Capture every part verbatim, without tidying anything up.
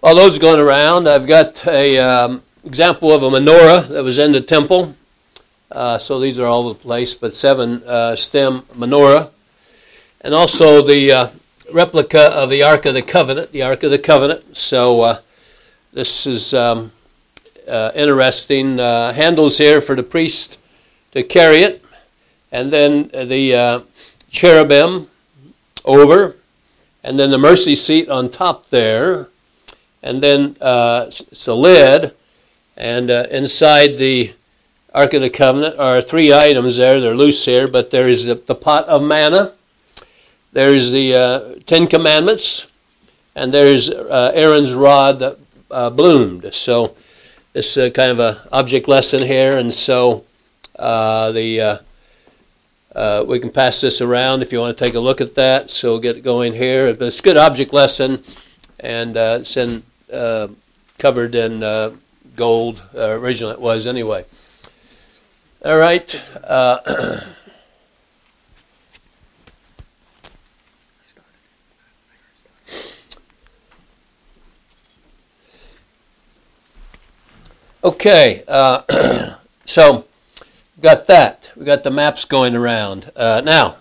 While those are going around, I've got a um, example of a menorah that was in the temple. Uh, so these are all over the place, but seven uh, stem menorah. And also the uh, replica of the Ark of the Covenant, the Ark of the Covenant. So uh, this is um, uh, interesting. Uh, handles here for the priest to carry it. And then the uh, cherubim over. And then the mercy seat on top there. And then uh, it's a lid. And uh, inside the Ark of the Covenant are three items there. They're loose here, but there is the, the pot of manna. There's the uh, Ten Commandments. And there's uh, Aaron's rod that uh, bloomed. So this is kind of an object lesson here. And so uh, the uh, uh, we can pass this around if you want to take a look at that. So we'll get going here. But it's a good object lesson. And uh, it's in, uh, covered in uh, gold. Uh, originally it was anyway. All right. Uh, okay. Uh, so got that. We got the maps going around. Uh, now,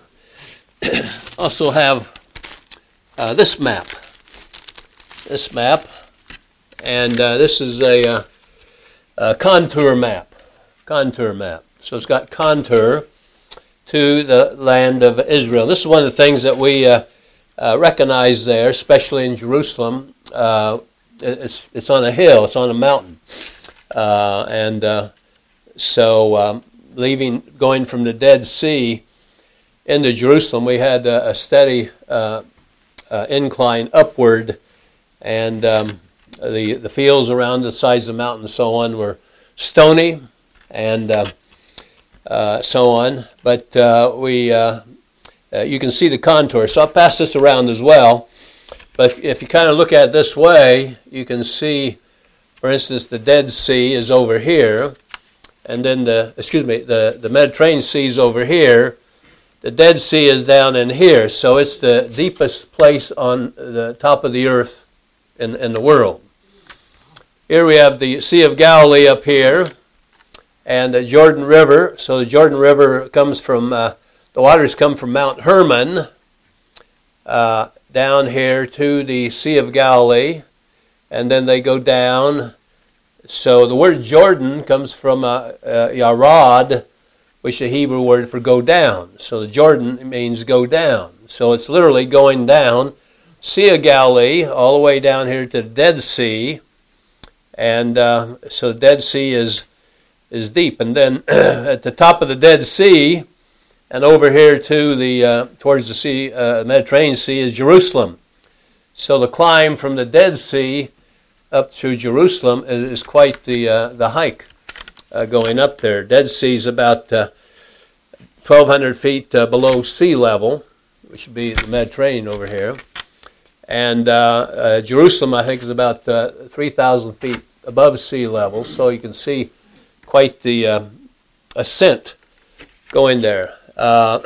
also have uh, this map. This map, and uh, this is a, uh, a contour map. Contour map. So it's got contour to the land of Israel. This is one of the things that we uh, uh, recognize there, especially in Jerusalem. Uh, it's it's on a hill. It's on a mountain, uh, and uh, so um, leaving, going from the Dead Sea into Jerusalem, we had a, a steady uh, uh, incline upward. And um, the the fields around the sides of the mountain and so on were stony and uh, uh, so on. But uh, we uh, uh, you can see the contour. So I'll pass this around as well. But if, if you kind of look at it this way, you can see, for instance, the Dead Sea is over here. And then the, excuse me, the, the Mediterranean Sea is over here. The Dead Sea is down in here. So it's the deepest place on the top of the earth In, in the world. Here we have the Sea of Galilee up here and the Jordan River. So the Jordan River comes from, uh, the waters come from Mount Hermon uh, down here to the Sea of Galilee, and then they go down. So the word Jordan comes from uh, uh, Yarad, which is a Hebrew word for go down. So the Jordan means go down. So it's literally going down. Sea of Galilee, all the way down here to the Dead Sea, and uh, so the Dead Sea is is deep. And then at the top of the Dead Sea, and over here to the uh, towards the sea, uh, Mediterranean Sea, is Jerusalem. So the climb from the Dead Sea up to Jerusalem is, is quite the uh, the hike uh, going up there. Dead Sea is about uh, twelve hundred feet uh, below sea level, which would be the Mediterranean over here. And uh, uh, Jerusalem, I think, is about uh, three thousand feet above sea level, so you can see quite the uh, ascent going there. Uh,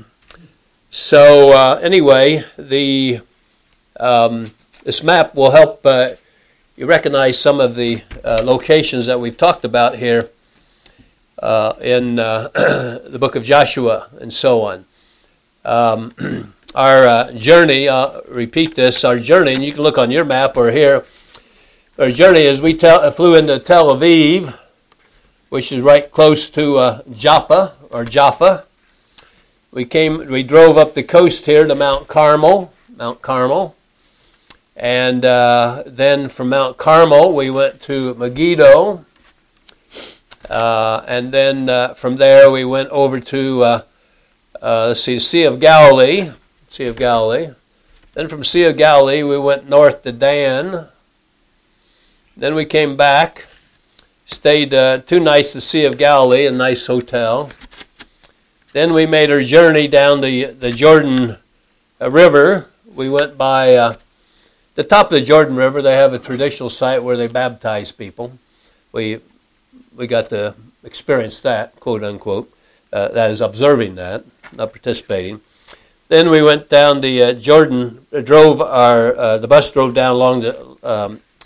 so uh, anyway, the um, this map will help uh, you recognize some of the uh, locations that we've talked about here uh, in uh, the book of Joshua and so on. Um, Our uh, journey, uh, repeat this, our journey, and you can look on your map or here, our journey is we tel- flew into Tel Aviv, which is right close to uh, Joppa, or Jaffa. We came, we drove up the coast here to Mount Carmel, Mount Carmel, and uh, then from Mount Carmel we went to Megiddo, uh, and then uh, from there we went over to, uh, uh, let's see, Sea of Galilee, Sea of Galilee. Then from Sea of Galilee, we went north to Dan. Then we came back, stayed uh, two nights at Sea of Galilee, a nice hotel. Then we made our journey down the, the Jordan uh, River. We went by uh, the top of the Jordan River. They have a traditional site where they baptize people. We we got to experience that, quote unquote. Uh, that is observing that, not participating. Then we went down the uh, Jordan, uh, drove our, uh, the bus drove down along the um,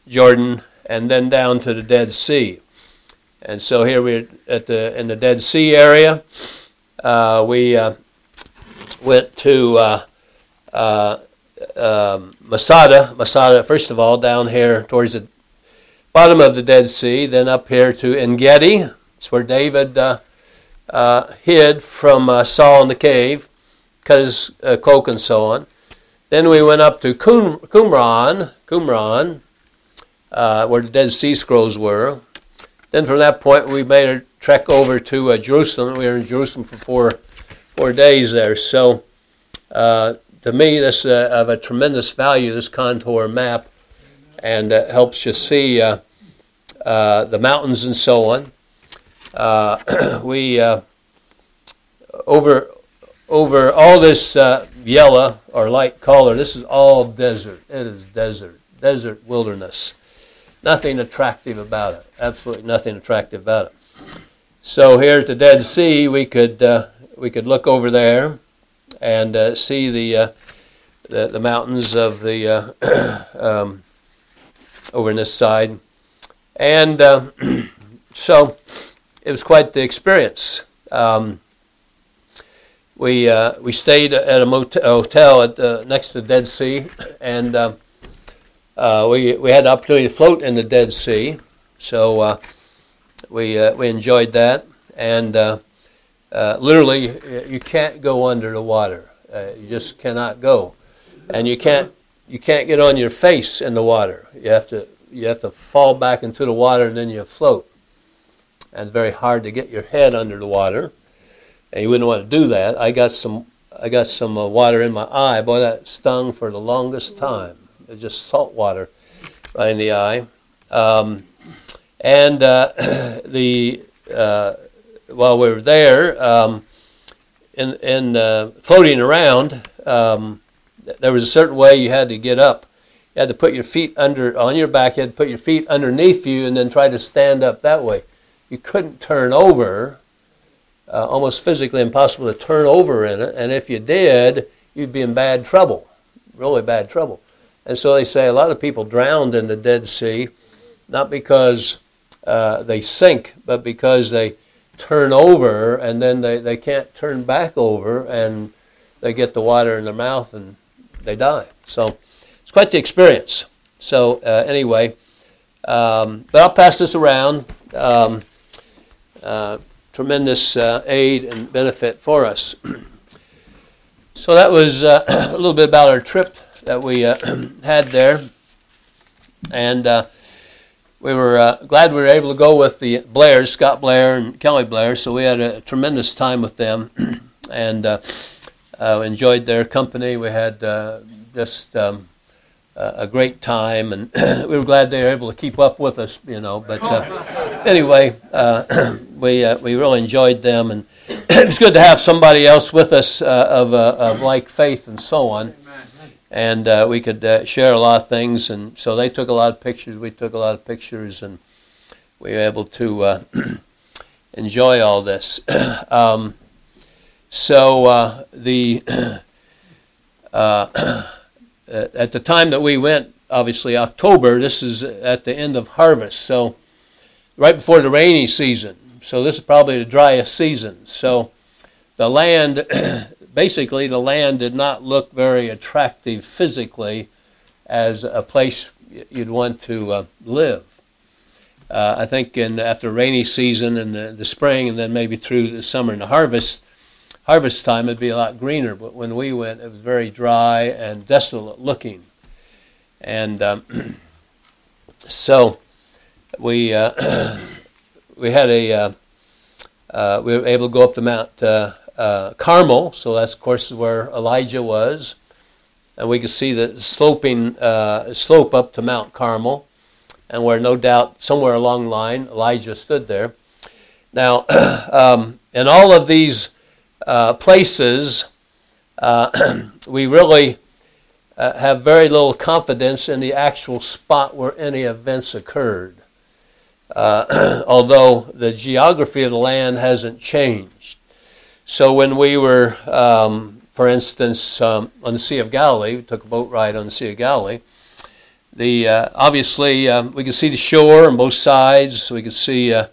Jordan, and then down to the Dead Sea. And so here we're at the in the Dead Sea area. Uh, we uh, went to uh, uh, um, Masada. Masada, first of all, down here towards the bottom of the Dead Sea, then up here to En-Gedi. It's where David uh, uh, hid from uh, Saul in the cave, cut his uh, cloak and so on. Then we went up to Qum- Qumran, Qumran, uh, where the Dead Sea Scrolls were. Then from that point we made a trek over to uh, Jerusalem. We were in Jerusalem for four four days there. So uh, to me, this is uh, of a tremendous value, this contour map, and uh, helps you see uh, uh, the mountains and so on. Uh, we uh, over over all this uh, yellow or light color. This is all desert. It is desert, desert wilderness. Nothing attractive about it. Absolutely nothing attractive about it. So here at the Dead Sea, we could uh, we could look over there and uh, see the, uh, the the mountains of the uh, um, over on this side, and uh, so it was quite the experience. Um, we uh, we stayed at a motel, hotel at the, next to the Dead Sea, and uh, uh, we we had the opportunity to float in the Dead Sea, so uh, we uh, we enjoyed that. And uh, uh, literally, you can't go under the water. Uh, you just cannot go, and you can't you can't get on your face in the water. You have to you have to fall back into the water, and then you float. And it's very hard to get your head under the water, and you wouldn't want to do that. I got some I got some uh, water in my eye. Boy, that stung for the longest time. It was just salt water right in the eye. Um, and uh, the uh, while we were there, um, in in uh, floating around, um, there was a certain way you had to get up. You had to put your feet under on your back. You had to put your feet underneath you, and then try to stand up that way. You couldn't turn over. Uh, almost physically impossible to turn over in it. And if you did, you'd be in bad trouble, really bad trouble. And so they say a lot of people drowned in the Dead Sea, not because uh, they sink, but because they turn over and then they, they can't turn back over, and they get the water in their mouth and they die. So it's quite the experience. So uh, anyway, um, but I'll pass this around. Um, uh, tremendous uh, aid and benefit for us. So that was uh, a little bit about our trip that we uh, had there. And uh, we were uh, glad we were able to go with the Blairs, Scott Blair and Kelly Blair, so we had a tremendous time with them and uh, uh, enjoyed their company. We had uh, just um, a great time, and we were glad they were able to keep up with us, you know. But uh, anyway, uh, we uh, we really enjoyed them, and it was good to have somebody else with us uh, of, uh, of like faith and so on. And uh, we could uh, share a lot of things, and so they took a lot of pictures, we took a lot of pictures, and we were able to uh, enjoy all this. um, so uh, the uh, at the time that we went, obviously October, this is at the end of harvest, so right before the rainy season. So this is probably the driest season. So the land, basically the land did not look very attractive physically as a place you'd want to uh, live. Uh, I think in after rainy season and the, the spring, and then maybe through the summer and the harvest, harvest time it'd be a lot greener. But when we went, it was very dry and desolate looking. And um, so we uh, we had a uh, uh, we were able to go up to Mount uh, uh, Carmel. So that's of course where Elijah was, and we could see the sloping uh, slope up to Mount Carmel, and where no doubt somewhere along the line Elijah stood there. Now, um, in all of these uh, places, uh, we really uh, have very little confidence in the actual spot where any events occurred. Uh, although the geography of the land hasn't changed. So when we were, um, for instance, um, on the Sea of Galilee, we took a boat ride on the Sea of Galilee, the uh, obviously uh, we can see the shore on both sides. We can see uh,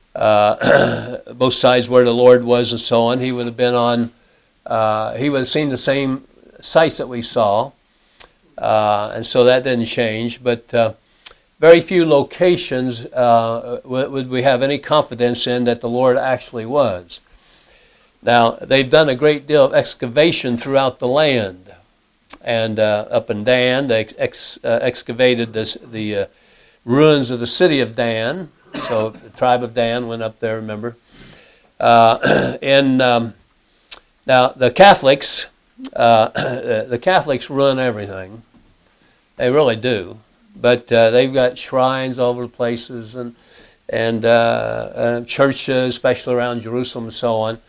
uh, both sides where the Lord was and so on. He would have been on. Uh, he would have seen the same sights that we saw, uh, and so that didn't change. But uh, very few locations uh, would we have any confidence in that the Lord actually was. Now, they've done a great deal of excavation throughout the land. And uh, up in Dan, they ex, uh, excavated this, the uh, ruins of the city of Dan. So the tribe of Dan went up there, remember. Uh, and um, now, the Catholics, uh, the Catholics run everything. They really do. But uh, they've got shrines all over the places and and uh, uh, churches, especially around Jerusalem and so on.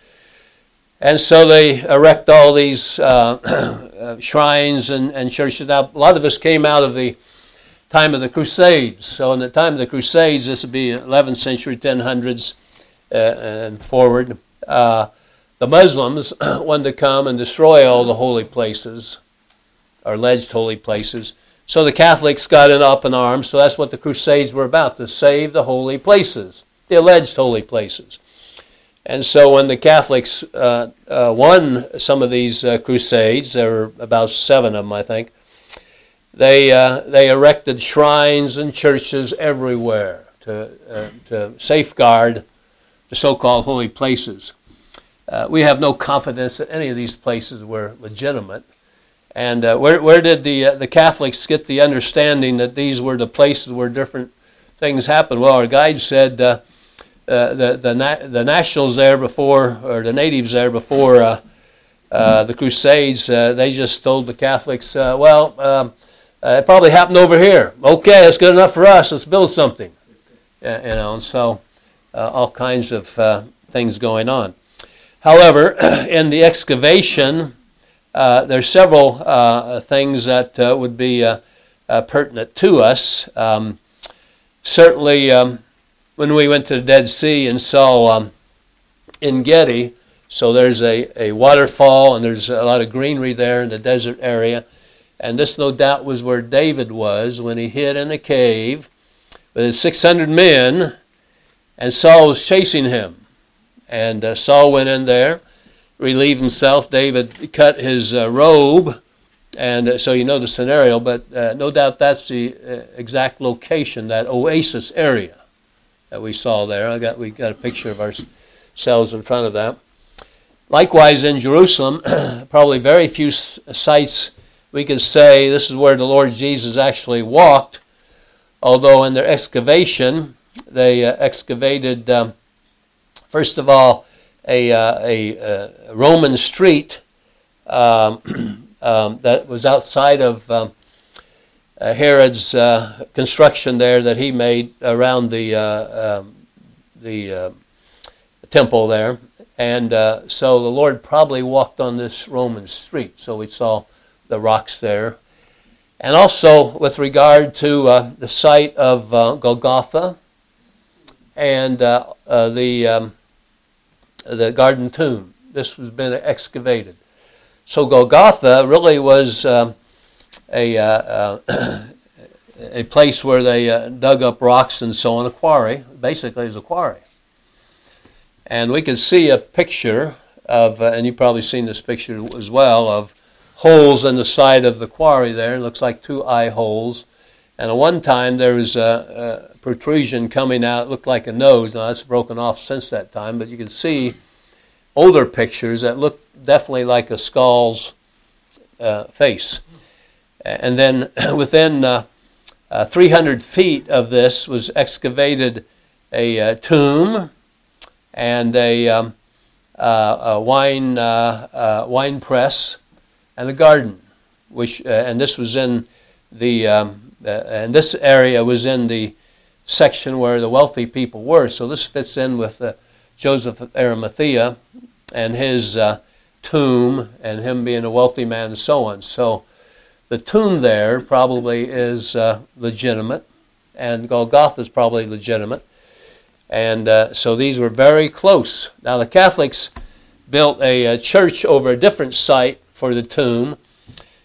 And so they erect all these uh, uh, shrines and, and churches. Now, a lot of this came out of the time of the Crusades. So in the time of the Crusades, this would be eleventh century, ten hundreds uh, and forward. Uh, the Muslims wanted to come and destroy all the holy places, or alleged holy places. So the Catholics got it up in arms. So that's what the Crusades were about, to save the holy places, the alleged holy places. And so when the Catholics uh, uh, won some of these uh, crusades, there were about seven of them, I think, they uh, they erected shrines and churches everywhere to, uh, to safeguard the so-called holy places. Uh, we have no confidence that any of these places were legitimate. And uh, where where did the uh, the Catholics get the understanding that these were the places where different things happened? Well, our guide said uh, uh, the the na- the nationals there before, or the natives there before uh, uh, the Crusades, uh, they just told the Catholics, uh, well, um, uh, it probably happened over here. Okay, that's good enough for us. Let's build something. Uh, you know, and so uh, all kinds of uh, things going on. However, in the excavation, Uh, there's several uh, things that uh, would be uh, uh, pertinent to us. Um, certainly, um, when we went to the Dead Sea and saw um, En Gedi, so there's a, a waterfall and there's a lot of greenery there in the desert area. And this, no doubt, was where David was when he hid in a cave with his six hundred men, and Saul was chasing him. And uh, Saul went in there, relieve himself. David cut his uh, robe, and uh, so you know the scenario, but uh, no doubt that's the uh, exact location, that oasis area that we saw there. I got we got a picture of ourselves in front of that. Likewise in Jerusalem, probably very few sites we could say this is where the Lord Jesus actually walked, although in their excavation, they uh, excavated, um, first of all, a, uh, a, a Roman street um, um, that was outside of um, uh, Herod's uh, construction there that he made around the uh, um, the uh, temple there. And uh, so the Lord probably walked on this Roman street. So we saw the rocks there. And also with regard to uh, the site of uh, Golgotha and uh, uh, the um, the Garden Tomb. This has been excavated. So Golgotha really was uh, a uh, uh, a place where they uh, dug up rocks and so on, a quarry. Basically, it was a quarry. And we can see a picture of, uh, and you've probably seen this picture as well, of holes in the side of the quarry there. It looks like two eye holes. And at one time there was a, a protrusion coming out, it looked like a nose. Now that's broken off since that time, but you can see older pictures that look definitely like a skull's uh, face. And then within uh, uh, three hundred feet of this was excavated a uh, tomb and a, um, uh, a wine uh, uh, wine press and a garden, which uh, and this was in the um, uh, and this area was in the section where the wealthy people were. So this fits in with uh, Joseph of Arimathea and his uh, tomb and him being a wealthy man and so on. So the tomb there probably is uh, legitimate, and Golgotha is probably legitimate. And uh, so these were very close. Now the Catholics built a, a church over a different site for the tomb,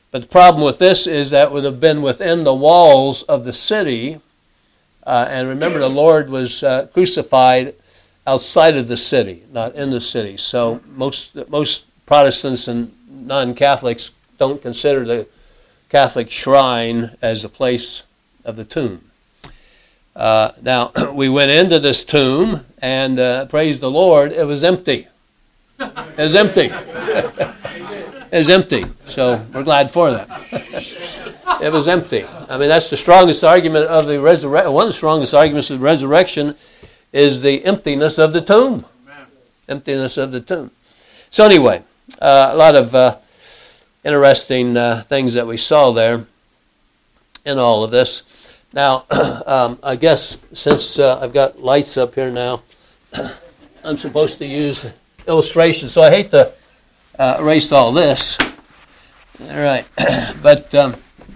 But the problem with this is that it would have been within the walls of the city. Uh, and remember, the Lord was uh, crucified outside of the city, not in the city. So most most Protestants and non-Catholics don't consider the Catholic shrine as a place of the tomb. Uh, now, we went into this tomb, and uh, praise the Lord, it was empty. It was empty. It was empty. So we're glad for that. It was empty. I mean, that's the strongest argument of the resurrection. One of the strongest arguments of the resurrection is the emptiness of the tomb. Amen. Emptiness of the tomb. So anyway, uh, a lot of uh, interesting uh, things that we saw there in all of this. Now, um, I guess since uh, I've got lights up here now, I'm supposed to use illustrations. So I hate to uh, erase all this. All right. But um,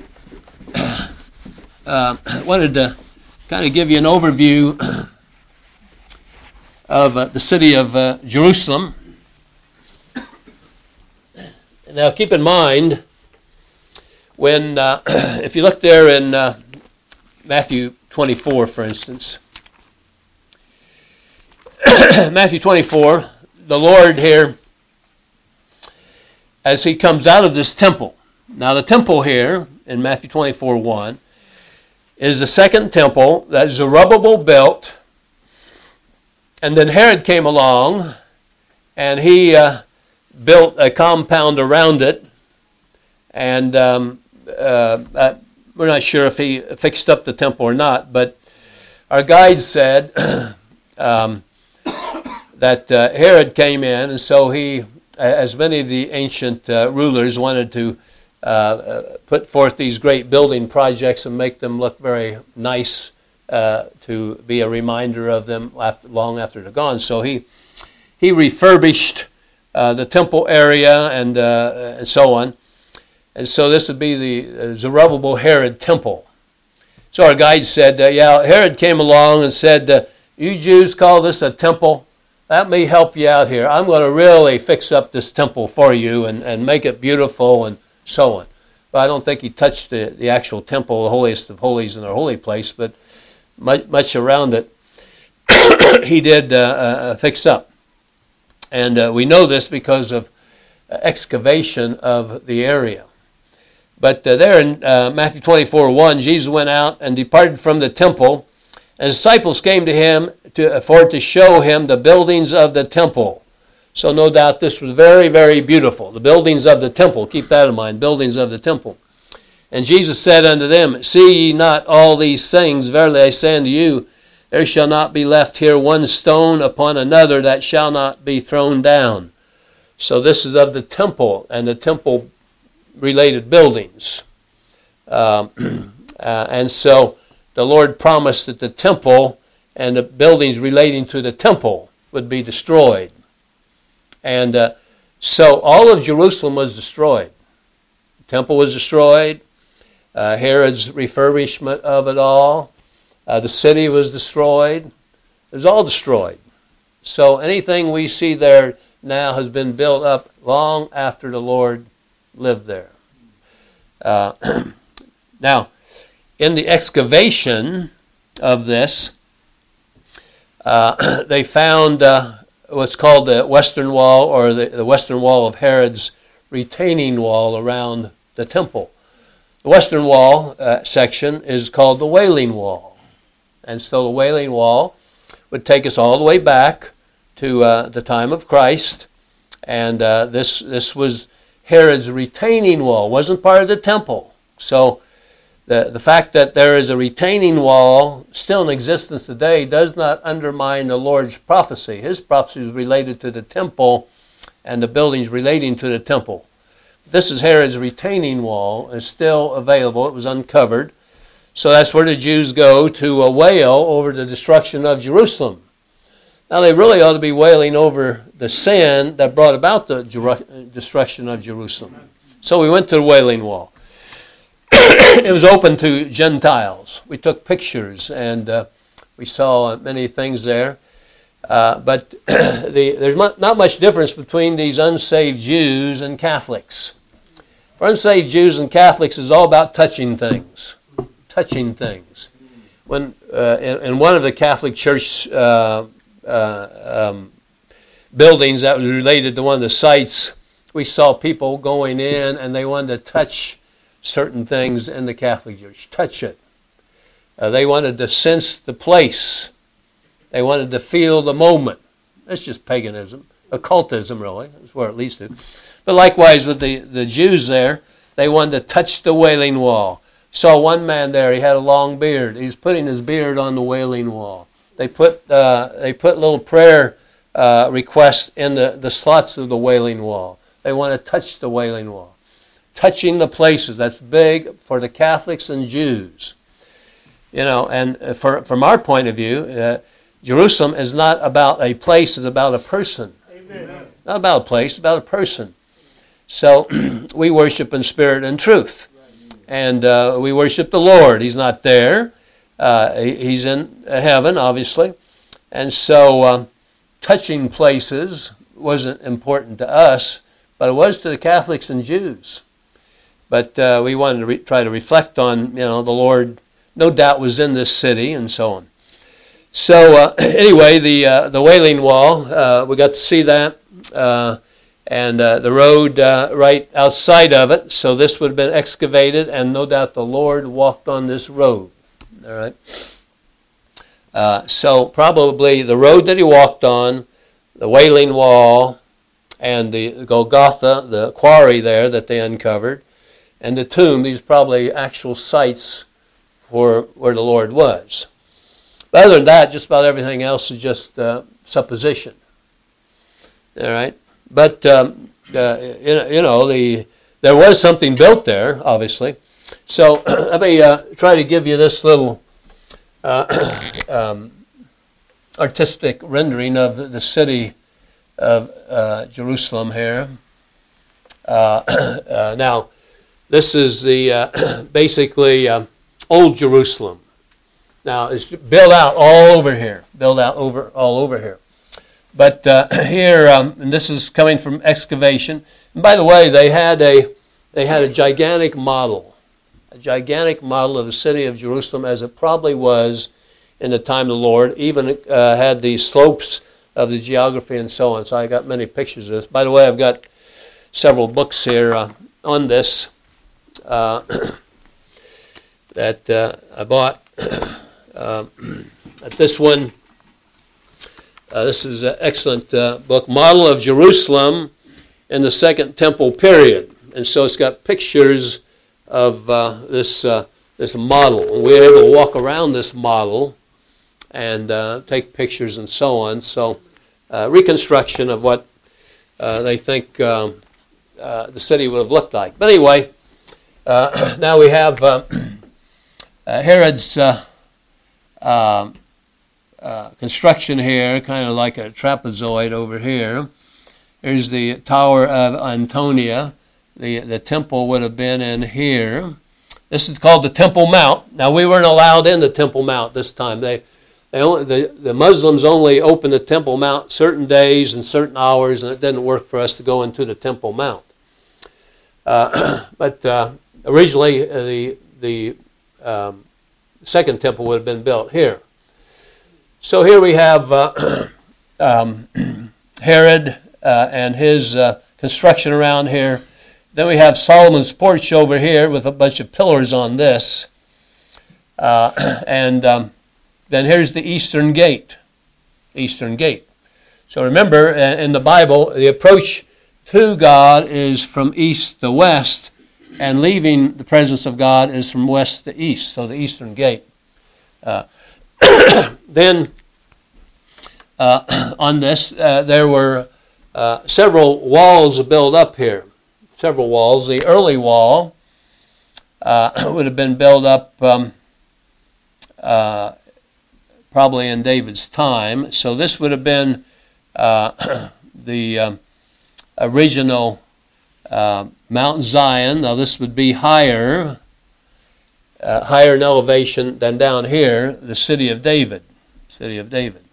uh, I wanted to kind of give you an overview of uh, the city of uh, Jerusalem. Now, keep in mind, when uh, if you look there in uh, Matthew twenty-four, for instance, Matthew twenty-four, the Lord here, as he comes out of this temple. Now, the temple here in Matthew twenty-four one is the second temple that Zerubbabel built. And then Herod came along, and he uh, built a compound around it. And um, uh, uh, we're not sure if he fixed up the temple or not, but our guide said um, that uh, Herod came in, and so he, as many of the ancient uh, rulers, wanted to uh, uh, put forth these great building projects and make them look very nice. Uh, to be a reminder of them after, long after they're gone. So he he refurbished uh, the temple area and uh, and so on. And so this would be the uh, Zerubbabel Herod temple. So our guide said, uh, yeah, Herod came along and said, uh, you Jews call this a temple? Let me help you out here. I'm going to really fix up this temple for you and, and make it beautiful and so on. But I don't think he touched the, the actual temple, the holiest of holies in their holy place, but Much, much around it, he did uh, uh, fix up. And uh, we know this because of excavation of the area. But uh, there in uh, Matthew twenty-four one, Jesus went out and departed from the temple, and his disciples came to him to, for to show him the buildings of the temple. So no doubt this was very, very beautiful. The buildings of the temple, keep that in mind, buildings of the temple. And Jesus said unto them, see ye not all these things? Verily I say unto you, there shall not be left here one stone upon another that shall not be thrown down. So this is of the temple and the temple-related buildings. Um, uh, and so the Lord promised that the temple and the buildings relating to the temple would be destroyed. And uh, so all of Jerusalem was destroyed. The temple was destroyed. Uh, Herod's refurbishment of it all. Uh, the city was destroyed. It was all destroyed. So anything we see there now has been built up long after the Lord lived there. Uh, now, in the excavation of this, uh, they found uh, what's called the Western Wall, or the, the Western Wall of Herod's retaining wall around the temple. The Western Wall uh, section is called the Wailing Wall. And so the Wailing Wall would take us all the way back to uh, the time of Christ. And uh, this this was Herod's retaining wall. It wasn't part of the temple. So the, the fact that there is a retaining wall still in existence today does not undermine the Lord's prophecy. His prophecy was related to the temple and the buildings relating to the temple. This is Herod's retaining wall. It's still available. It was uncovered. So that's where the Jews go to uh, wail over the destruction of Jerusalem. Now they really ought to be wailing over the sin that brought about the Jeru- destruction of Jerusalem. So we went to the Wailing Wall. It was open to Gentiles. We took pictures and uh, we saw many things there. Uh, but the, there's not much difference between these unsaved Jews and Catholics. For unsaved Jews and Catholics, is all about touching things. Touching things. When uh, in, in one of the Catholic Church uh, uh, um, buildings that was related to one of the sites, we saw people going in and they wanted to touch certain things in the Catholic Church. Touch it. Uh, they wanted to sense the place. They wanted to feel the moment. That's just paganism. Occultism, really. That's where it leads to. But likewise with the, the Jews there, they wanted to touch the Wailing Wall. Saw one man there, he had a long beard. He was putting his beard on the Wailing Wall. They put uh, they put little prayer uh, requests in the, the slots of the Wailing Wall. They want to touch the Wailing Wall. Touching the places, that's big for the Catholics and Jews. You know, and for, from our point of view, uh, Jerusalem is not about a place, it's about a person. Amen. Not about a place, it's about a person. So we worship in spirit and truth. And uh, we worship the Lord. He's not there. Uh, he's in heaven, obviously. And so uh, touching places wasn't important to us, but it was to the Catholics and Jews. But uh, we wanted to re- try to reflect on, you know, the Lord no doubt was in this city and so on. So uh, anyway, the uh, the Wailing Wall, uh, we got to see that. Uh, and uh, the road uh, right outside of it. So this would have been excavated, and no doubt the Lord walked on this road. All right. Uh, so probably the road that he walked on, the Wailing Wall, and the Golgotha, the quarry there that they uncovered, and the tomb. These are probably actual sites for where the Lord was. But other than that, just about everything else is just uh, supposition. All right. But, um, uh, you know, the there was something built there, obviously. So let me uh, try to give you this little uh, um, artistic rendering of the city of uh, Jerusalem here. Uh, uh, now, this is the uh, basically uh, Old Jerusalem. Now, it's built out all over here, built out over all over here. But uh, here, um, and this is coming from excavation. And by the way, they had a they had a gigantic model, a gigantic model of the city of Jerusalem as it probably was in the time of the Lord. Even uh, had the slopes of the geography and so on. So I got many pictures of this. By the way, I've got several books here uh, on this uh, that uh, I bought. uh, this one. Uh, this is an excellent uh, book, Model of Jerusalem in the Second Temple Period. And so it's got pictures of uh, this uh, this model. And we were able to walk around this model and uh, take pictures and so on. So uh, reconstruction of what uh, they think um, uh, the city would have looked like. But anyway, uh, now we have uh, uh, Herod's uh, uh, Uh, construction here, kind of like a trapezoid over here. Here's the Tower of Antonia. The, the temple would have been in here. This is called the Temple Mount. Now, we weren't allowed in the Temple Mount this time. They, they only, the, the Muslims only opened the Temple Mount certain days and certain hours, and it didn't work for us to go into the Temple Mount. Uh, but uh, originally, uh, the, the um, second temple would have been built here. So here we have uh, um, Herod uh, and his uh, construction around here. Then we have Solomon's porch over here with a bunch of pillars on this. Uh, and um, then here's the eastern gate. Eastern gate. So remember, in the Bible, the approach to God is from east to west, and leaving the presence of God is from west to east, so the eastern gate. Uh, Then, uh, on this, uh, there were uh, several walls built up here. Several walls. The early wall uh, would have been built up um, uh, probably in David's time. So this would have been uh, the um, original uh, Mount Zion. Now this would be higher, uh, higher in elevation than down here, the city of David. City of David.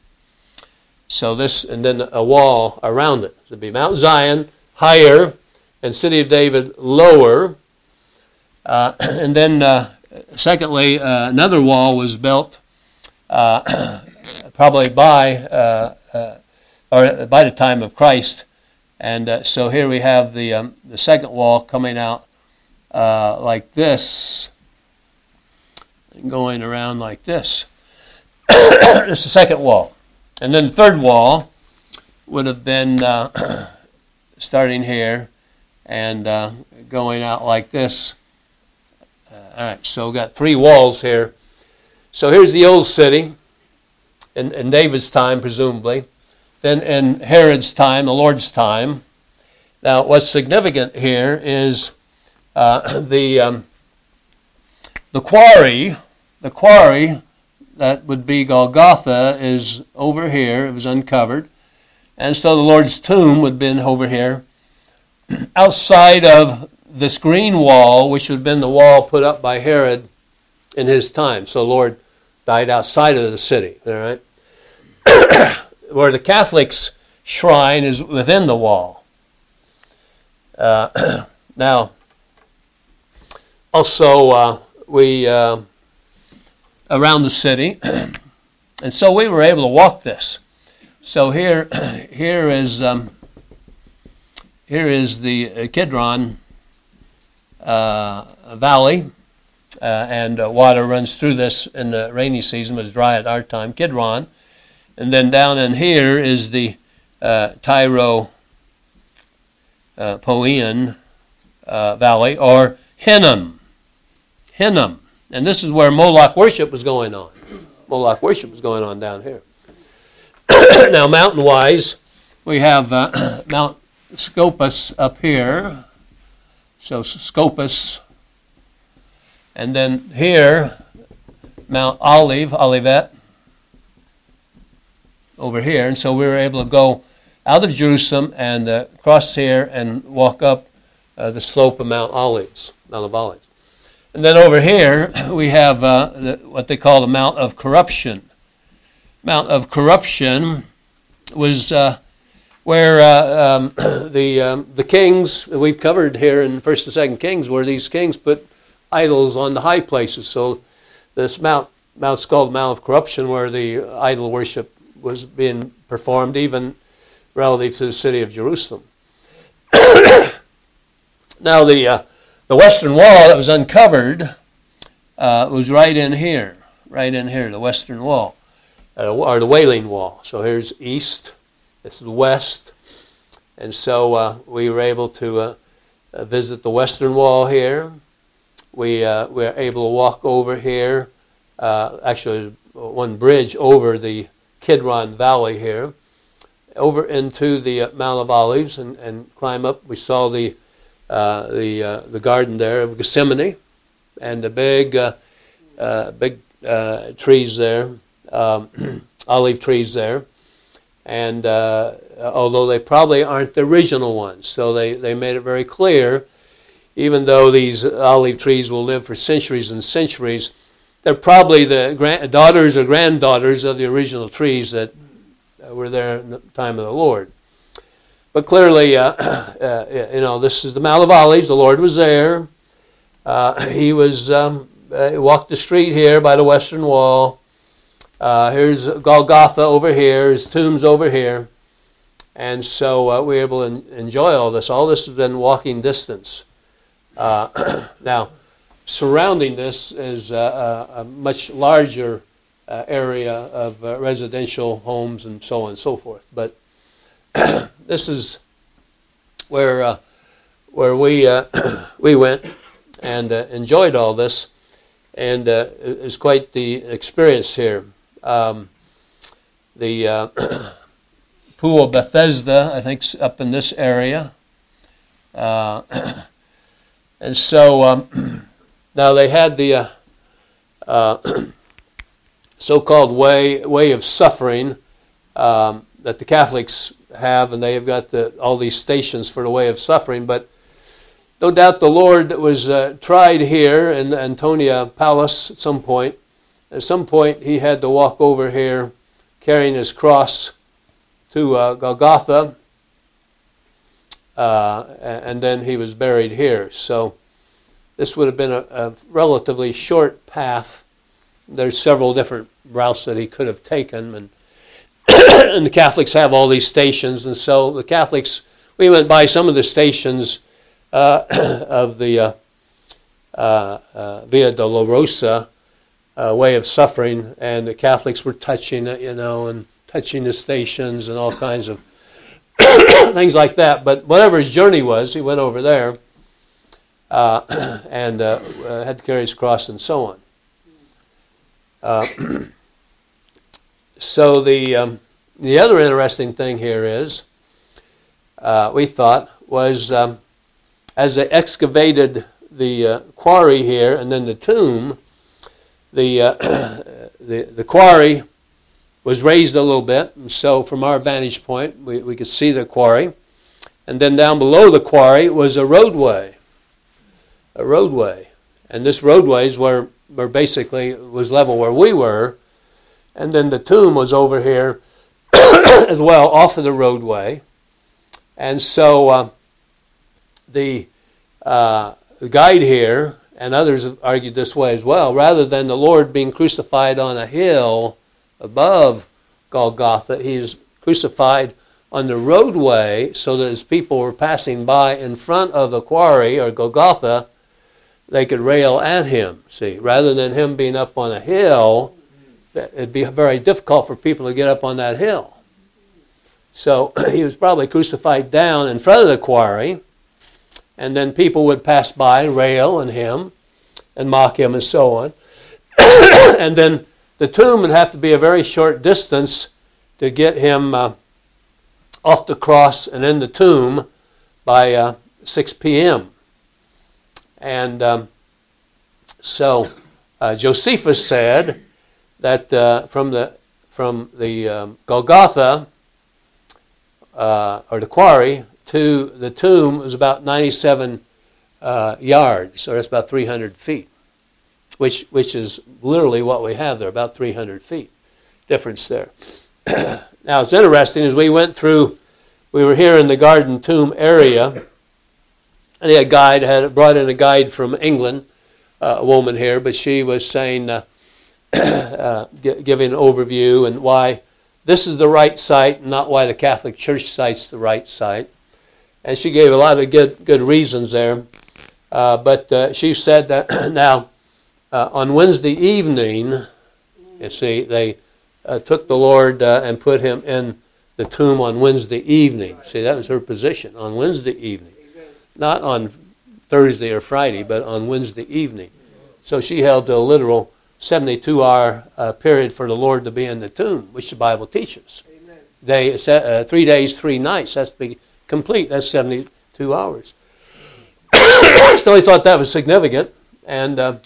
So this, and then a wall around it. It would be Mount Zion, higher, and City of David lower. Uh, and then, uh, secondly, uh, another wall was built uh, probably by uh, uh, or by the time of Christ. And uh, so here we have the um, the second wall coming out uh, like this, going around like this. This is the second wall. And then the third wall would have been uh, starting here and uh, going out like this. Uh, all right, so we've got three walls here. So here's the old city in, in David's time, presumably. Then in Herod's time, the Lord's time. Now, what's significant here is uh, the um, the quarry, the quarry that would be Golgotha is over here. It was uncovered, and so the Lord's tomb would have been over here, outside of this green wall, which would have been the wall put up by Herod in his time. So the Lord died outside of the city. All right. Where the Catholics' shrine is within the wall. Uh, now, also uh, we uh, around the city, and so we were able to walk this. So here, here is um, here is the Kidron uh, Valley, uh, and uh, water runs through this in the rainy season. It was dry at our time. Kidron. And then down in here is the uh, Tyro uh, Poean uh, Valley, or Hinnom. Hinnom. And this is where Moloch worship was going on. Moloch worship was going on down here. Now, mountain-wise, we have uh, Mount Scopus up here. So Scopus. And then here, Mount Olive, Olivet, over here. And so we were able to go out of Jerusalem and uh, cross here and walk up uh, the slope of Mount Olives, Mount of Olives. And then over here we have uh, the, what they call the Mount of Corruption. Mount of Corruption was uh, where uh, um, the um, the kings that we've covered here in First and Second Kings, where these kings put idols on the high places. So this mount, mount's called Mount of Corruption, where the idol worship was being performed, even relative to the city of Jerusalem. Now, the uh, the western wall that was uncovered uh, was right in here, right in here, the western wall, uh, or the Wailing Wall. So here's east, this is west, and so uh, we were able to uh, uh, visit the western wall here. We uh, we were able to walk over here, uh, actually one bridge over the Kidron Valley here, over into the uh, Mount of Olives, and, and climb up. We saw the uh, the uh, the garden there of Gethsemane, and the big uh, uh, big uh, trees there, um, olive trees there, and uh, although they probably aren't the original ones, so they, they made it very clear, even though these olive trees will live for centuries and centuries, they're probably the grand- daughters or granddaughters of the original trees that were there in the time of the Lord. But clearly, uh, uh, you know, this is the Mount of Olives. The Lord was there. Uh, he was um, uh, he walked the street here by the western wall. Uh, here's Golgotha over here. His tomb's over here. And so uh, we were able to en- enjoy all this. All this has been walking distance. Uh, now, surrounding this is uh, a, a much larger uh, area of uh, residential homes and so on and so forth. But this is where uh, where we uh, we went and uh, enjoyed all this, and uh, it's quite the experience here. Um, the uh, Pool of Bethesda, I think, is up in this area. Uh, and so um, now they had the uh, uh, so-called way way of suffering um, that the Catholics have, and they have got the, all these stations for the way of suffering. But no doubt the Lord was uh, tried here in Antonia Palace at some point. At some point he had to walk over here carrying his cross to uh, Golgotha. uh, and then he was buried here. So this would have been a, a relatively short path. There's several different routes that he could have taken, and and the Catholics have all these stations, and so the Catholics, we went by some of the stations uh, of the uh, uh, uh, Via Dolorosa uh, way of suffering, and the Catholics were touching it, you know, and touching the stations and all kinds of things like that. But whatever his journey was, he went over there uh, and uh, uh, had to carry his cross and so on. Uh, so the um, the other interesting thing here is, uh, we thought, was um, as they excavated the uh, quarry here and then the tomb, the, uh, the the quarry was raised a little bit, and so from our vantage point, we, we could see the quarry. And then down below the quarry was a roadway, a roadway. And this roadways were, were basically, was level where we were. And then the tomb was over here as well, off of the roadway. And so uh, the uh, guide here, and others have argued this way as well, rather than the Lord being crucified on a hill above Golgotha, he's crucified on the roadway so that as people were passing by in front of the quarry or Golgotha, they could rail at him. See, rather than him being up on a hill, it'd be very difficult for people to get up on that hill. So he was probably crucified down in front of the quarry, and then people would pass by and rail at him and mock him and so on. And then the tomb would have to be a very short distance to get him uh, off the cross and in the tomb by uh, six p.m. And um, so uh, Josephus said that uh, from the from the um, Golgotha uh, or the quarry to the tomb was about ninety-seven uh, yards, or that's about three hundred feet. Which which is literally what we have there, about three hundred feet difference there. Now, it's interesting, as we went through, we were here in the Garden Tomb area, and a guide had brought in a guide from England, uh, a woman here, but she was saying, uh, uh, giving an overview and why this is the right site, and not why the Catholic Church site's the right site. And she gave a lot of good, good reasons there. Uh, but uh, she said that now, Uh, on Wednesday evening, you see, they uh, took the Lord uh, and put him in the tomb on Wednesday evening. See, that was her position, on Wednesday evening. Not on Thursday or Friday, but on Wednesday evening. So she held to a literal seventy-two hour uh, period for the Lord to be in the tomb, which the Bible teaches. They, uh, three days, three nights, that's to be complete. That's seventy-two hours. So he thought that was significant. And Uh,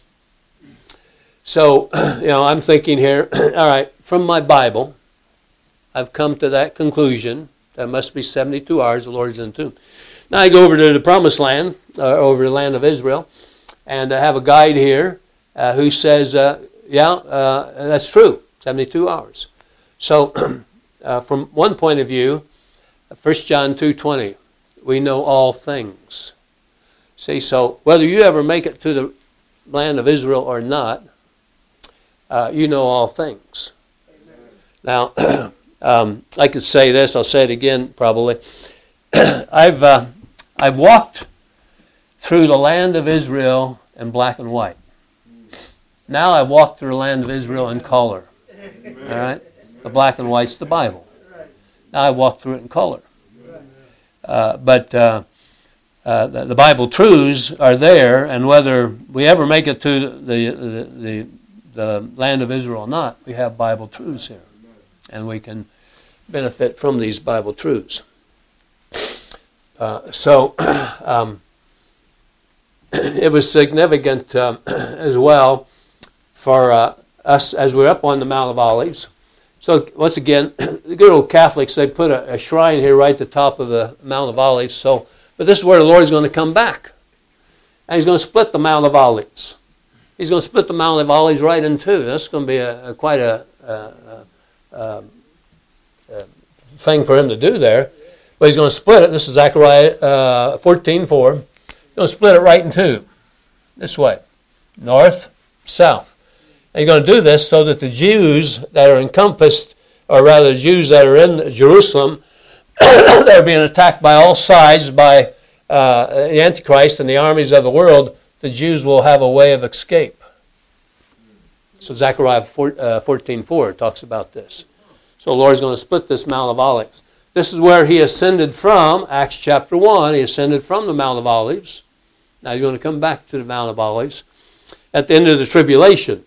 So, you know, I'm thinking here, all right, from my Bible, I've come to that conclusion. That must be seventy-two hours, the Lord's in the tomb. Now I go over to the Promised Land, uh, over the land of Israel, and I have a guide here uh, who says, uh, yeah, uh, that's true, seventy-two hours. So, uh, from one point of view, First John two twenty, we know all things. See, so whether you ever make it to the land of Israel or not, Uh, you know all things. Amen. Now, um, I could say this. I'll say it again, probably. I've uh, I've walked through the land of Israel in black and white. Now I've walked through the land of Israel in color. All right, the black and white's the Bible. Now I walk through it in color. Uh, but uh, uh, the, the Bible truths are there, and whether we ever make it to the the, the the land of Israel or not, we have Bible truths here. And we can benefit from these Bible truths. Uh, so, um, it was significant um, as well for uh, us as we're up on the Mount of Olives. So, once again, the good old Catholics, they put a, a shrine here right at the top of the Mount of Olives. So, but this is where the Lord's going to come back. And he's going to split the Mount of Olives. He's going to split the Mount of Olives right in two. That's going to be a, a quite a, a, a, a thing for him to do there. Well, he's going to split it. This is Zechariah uh, fourteen four. He's going to split it right in two. This way. North, south. And he's going to do this so that the Jews that are encompassed, or rather the Jews that are in Jerusalem, that are being attacked by all sides by uh, the Antichrist and the armies of the world, the Jews will have a way of escape. So Zechariah fourteen four talks about this. So the Lord is going to split this Mount of Olives. This is where he ascended from, Acts chapter one. He ascended from the Mount of Olives. Now he's going to come back to the Mount of Olives at the end of the tribulation.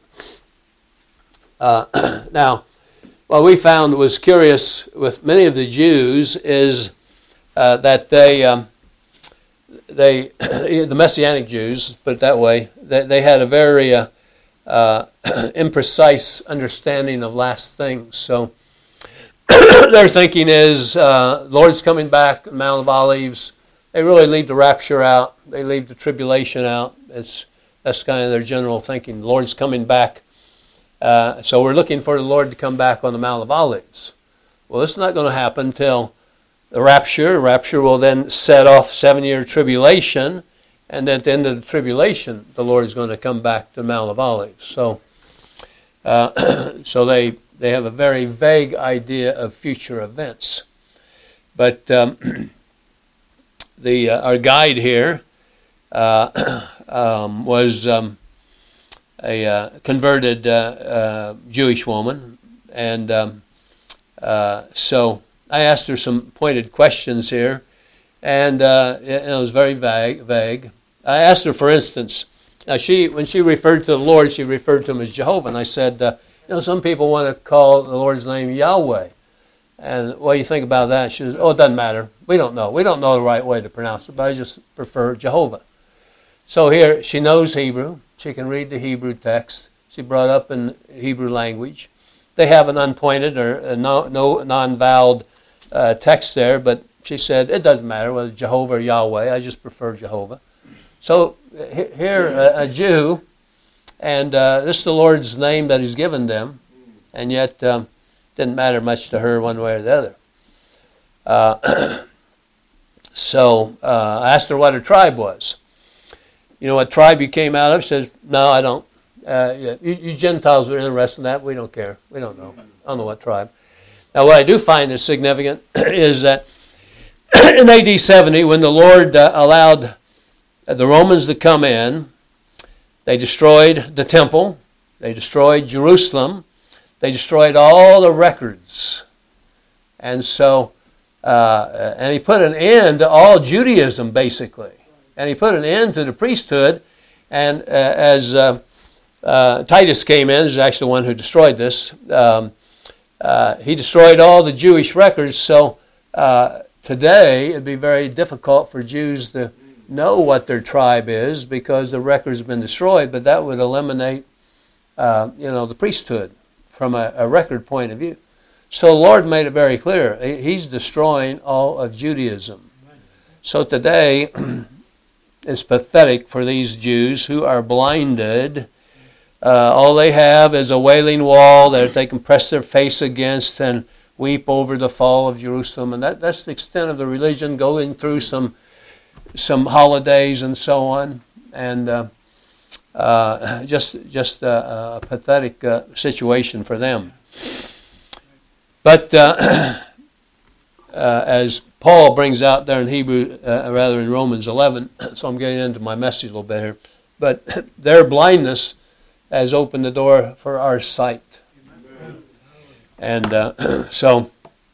Uh, now, what we found was curious with many of the Jews is uh, that they, um, they the Messianic Jews, put it that way, they, they had a very uh, uh, imprecise understanding of last things. So their thinking is, uh, Lord's coming back, Mount of Olives. They really leave the rapture out. They leave the tribulation out. It's that's kind of their general thinking. The Lord's coming back. Uh, so we're looking for the Lord to come back on the Mount of Olives. Well, this is not going to happen until the rapture. Rapture will then set off seven-year tribulation, and then at the end of the tribulation, the Lord is going to come back to the Mount of Olives. So, uh, so they they have a very vague idea of future events. But um, the uh, our guide here uh, um, was. Um, a uh, converted uh, uh, Jewish woman, and um, uh, so I asked her some pointed questions here, and uh, it, it was very vague. Vague. I asked her, for instance, uh, she when she referred to the Lord, she referred to him as Jehovah, and I said, uh, you know, some people want to call the Lord's name Yahweh, and what do you think about that? She says, oh, it doesn't matter. We don't know. We don't know the right way to pronounce it, but I just prefer Jehovah. So here, she knows Hebrew. She can read the Hebrew text. She brought up in Hebrew language. They have an unpointed or a no, no non-voweled uh, text there, but she said, it doesn't matter whether it's Jehovah or Yahweh. I just prefer Jehovah. So here, a, a Jew, and uh, this is the Lord's name that he's given them, and yet um, didn't matter much to her one way or the other. Uh, so uh, I asked her what her tribe was. You know what tribe you came out of? She says, no, I don't. Uh, yeah, you, you Gentiles are interested in that. We don't care. We don't know. I don't know what tribe. Now, what I do find is significant is that in A D seventy, when the Lord uh, allowed the Romans to come in, they destroyed the temple. They destroyed Jerusalem. They destroyed all the records. And so, uh, and he put an end to all Judaism, basically. And he put an end to the priesthood, and uh, as uh, uh, Titus came in, is actually the one who destroyed this, um, uh, he destroyed all the Jewish records, so uh, today it'd be very difficult for Jews to know what their tribe is because the records have been destroyed, but that would eliminate uh, you know, the priesthood from a, a record point of view. So the Lord made it very clear. He's destroying all of Judaism. So today, it's pathetic for these Jews who are blinded. Uh, all they have is a wailing wall that they can press their face against and weep over the fall of Jerusalem. And that, that's the extent of the religion, going through some some holidays and so on. And uh, uh, just, just a, a pathetic uh, situation for them. But uh, uh, as Paul brings out there in Hebrew, uh, rather in Romans eleven, so I'm getting into my message a little bit here, but their blindness has opened the door for our sight. Amen. And uh, so,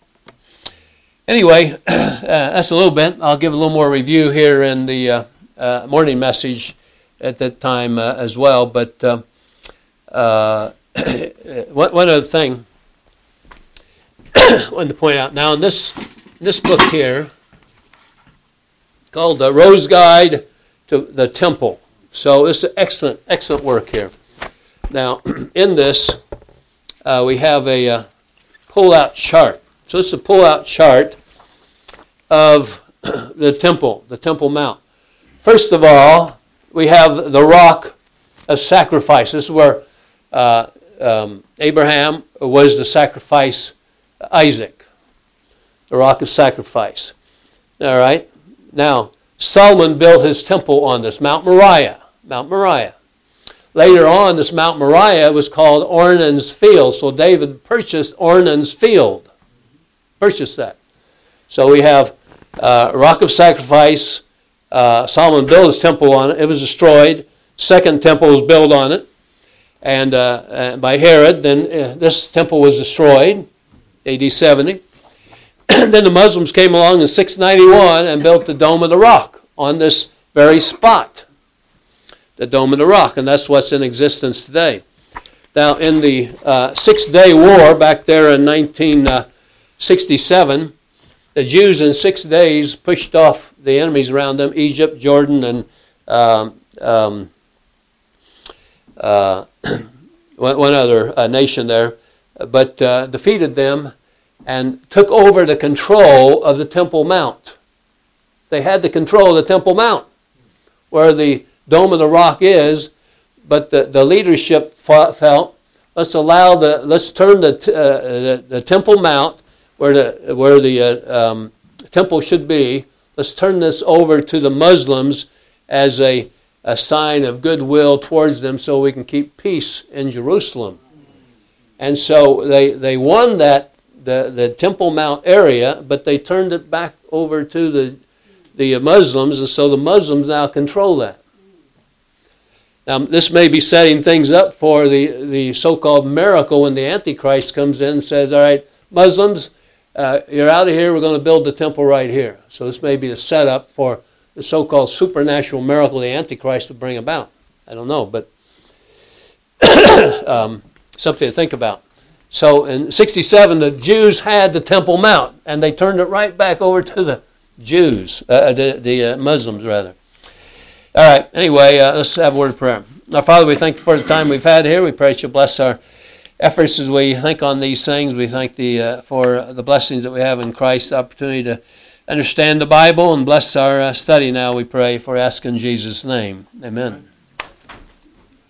anyway, uh, that's a little bit. I'll give a little more review here in the uh, uh, morning message at that time uh, as well, but uh, uh, one, one other thing I wanted to point out. Now, in this this book here, called the Rose Guide to the Temple. So this is excellent, excellent work here. Now, in this, uh, we have a uh, pull-out chart. So this is a pull-out chart of the temple, the Temple Mount. First of all, we have the rock of sacrifice. This is where uh, um, Abraham was to sacrifice Isaac, the rock of sacrifice. All right. Now, Solomon built his temple on this, Mount Moriah. Mount Moriah. Later on, this Mount Moriah was called Ornan's Field. So David purchased Ornan's Field. Purchased that. So we have uh, Rock of Sacrifice. Uh, Solomon built his temple on it. It was destroyed. Second temple was built on it, and uh, uh, by Herod. Then uh, this temple was destroyed, A D seventy. Then the Muslims came along in six ninety-one and built the Dome of the Rock on this very spot. The Dome of the Rock, and that's what's in existence today. Now, in the uh, Six-Day War back there in nineteen sixty-seven, the Jews in six days pushed off the enemies around them, Egypt, Jordan, and um, um, uh, one, one other uh, nation there, but uh, defeated them and took over the control of the Temple Mount. They had the control of the Temple Mount, where the Dome of the Rock is, but the, the leadership felt, let's allow the, let's turn the, uh, the, the Temple Mount, where the, where the uh, um, temple should be, let's turn this over to the Muslims as a, a sign of goodwill towards them so we can keep peace in Jerusalem. And so they, they won that, the, the Temple Mount area, but they turned it back over to the, the Muslims, and so the Muslims now control that. Now, this may be setting things up for the, the so-called miracle when the Antichrist comes in and says, all right, Muslims, uh, you're out of here, we're going to build the temple right here. So this may be the setup for the so-called supernatural miracle the Antichrist will bring about. I don't know, but um, something to think about. So in sixty-seven, the Jews had the Temple Mount, and they turned it right back over to the Jews, uh, the, the uh, Muslims, rather. All right, anyway, uh, let's have a word of prayer. Our Father, we thank you for the time we've had here. We pray that you bless our efforts as we think on these things. We thank the uh, for the blessings that we have in Christ, the opportunity to understand the Bible, and bless our uh, study now, we pray, for asking in Jesus' name. Amen.